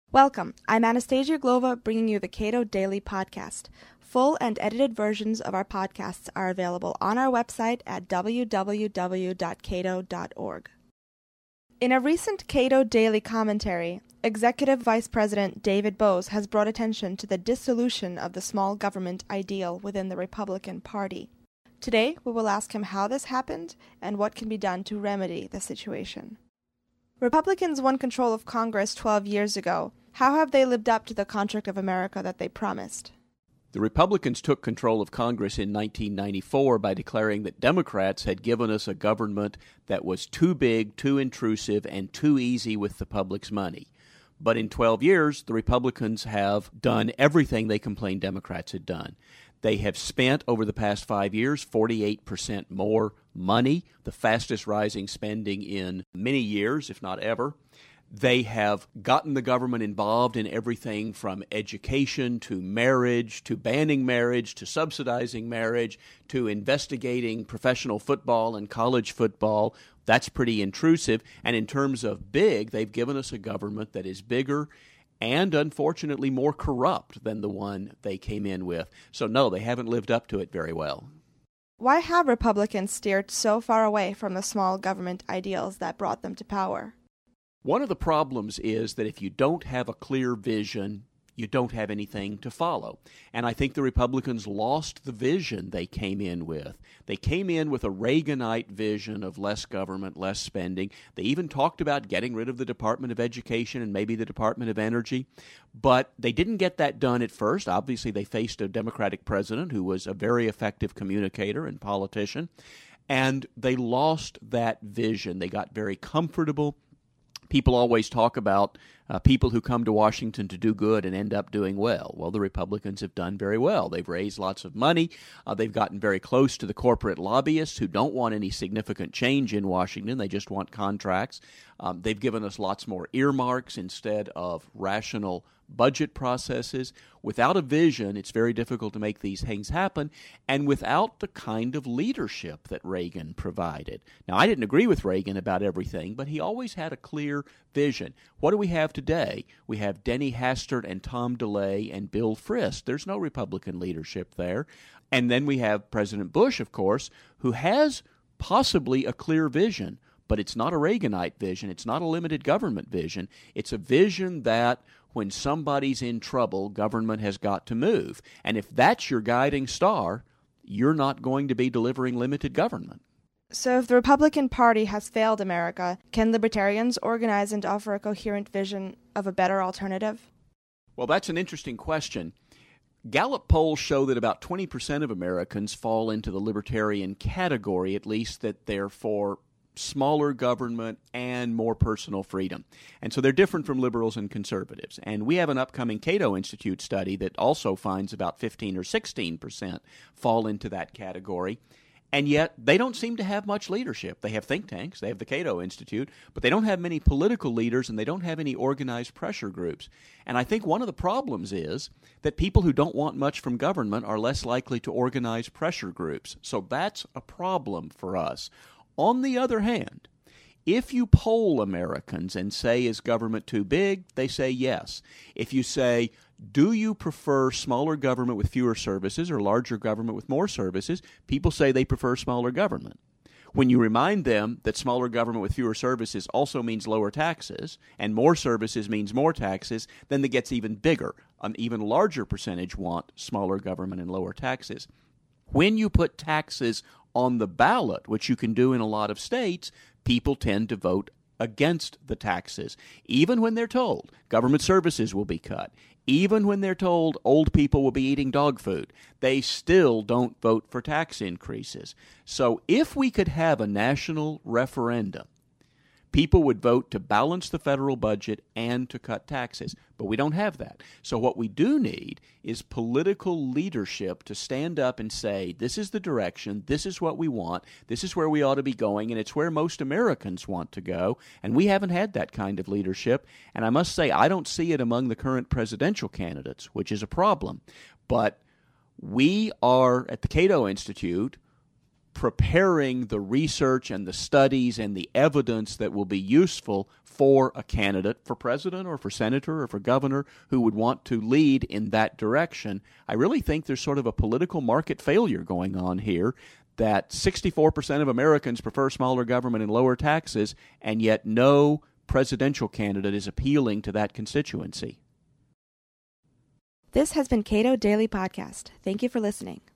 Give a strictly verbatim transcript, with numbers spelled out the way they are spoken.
Welcome. I'm Anastasia Glova, bringing you the Cato Daily Podcast. Full and edited versions of our podcasts are available on our website at w w w dot cato dot org. In a recent Cato Daily commentary, Executive Vice President David Boaz has brought attention to the dissolution of the small government ideal within the Republican Party. Today, we will ask him how this happened and what can be done to remedy the situation. Republicans won control of Congress twelve years ago. How have they lived up to the contract of America that they promised? The Republicans took control of Congress in nineteen ninety-four by declaring that Democrats had given us a government that was too big, too intrusive, and too easy with the public's money. But in twelve years, the Republicans have done everything they complained Democrats had done. They have spent, over the past five years, forty-eight percent more money, the fastest rising spending in many years, if not ever. They have gotten the government involved in everything from education to marriage to banning marriage to subsidizing marriage to investigating professional football and college football. That's pretty intrusive. And in terms of big, they've given us a government that is bigger and, unfortunately, more corrupt than the one they came in with. So, no, they haven't lived up to it very well. Why have Republicans steered so far away from the small government ideals that brought them to power? One of the problems is that if you don't have a clear vision, you don't have anything to follow. And I think the Republicans lost the vision they came in with. They came in with a Reaganite vision of less government, less spending. They even talked about getting rid of the Department of Education and maybe the Department of Energy. But they didn't get that done at first. Obviously, they faced a Democratic president who was a very effective communicator and politician. And they lost that vision. They got very comfortable. People always talk about uh, people who come to Washington to do good and end up doing well. Well, the Republicans have done very well. They've raised lots of money. Uh, they've gotten very close to the corporate lobbyists who don't want any significant change in Washington. They just want contracts. Um, they've given us lots more earmarks instead of rational budget processes. Without a vision, it's very difficult to make these things happen, and without the kind of leadership that Reagan provided. Now, I didn't agree with Reagan about everything, but he always had a clear vision. What do we have today? We have Denny Hastert and Tom DeLay and Bill Frist. There's no Republican leadership there. And then we have President Bush, of course, who has possibly a clear vision, but it's not a Reaganite vision. It's not a limited government vision. It's a vision that when somebody's in trouble, government has got to move. And if that's your guiding star, you're not going to be delivering limited government. So if the Republican Party has failed America, can libertarians organize and offer a coherent vision of a better alternative? Well, that's an interesting question. Gallup polls show that about twenty percent of Americans fall into the libertarian category, at least that they're for smaller government and more personal freedom. And so they're different from liberals and conservatives. And we have an upcoming Cato Institute study that also finds about fifteen or sixteen percent fall into that category. And yet they don't seem to have much leadership. They have think tanks, they have the Cato Institute, but they don't have many political leaders and they don't have any organized pressure groups. And I think one of the problems is that people who don't want much from government are less likely to organize pressure groups. So that's a problem for us. On the other hand, if you poll Americans and say, is government too big? They say yes. If you say, do you prefer smaller government with fewer services or larger government with more services? People say they prefer smaller government. When you remind them that smaller government with fewer services also means lower taxes and more services means more taxes, then it gets even bigger. An even larger percentage want smaller government and lower taxes. When you put taxes on the ballot, which you can do in a lot of states, people tend to vote against the taxes, even when they're told government services will be cut, even when they're told old people will be eating dog food. They still don't vote for tax increases. So if we could have a national referendum, people would vote to balance the federal budget and to cut taxes. But we don't have that. So what we do need is political leadership to stand up and say, this is the direction, this is what we want, this is where we ought to be going, and it's where most Americans want to go. And we haven't had that kind of leadership. And I must say, I don't see it among the current presidential candidates, which is a problem. But we are, at the Cato Institute, preparing the research and the studies and the evidence that will be useful for a candidate for president or for senator or for governor who would want to lead in that direction. I really think there's sort of a political market failure going on here, that sixty-four percent of Americans prefer smaller government and lower taxes, and yet no presidential candidate is appealing to that constituency. This has been Cato Daily Podcast. Thank you for listening.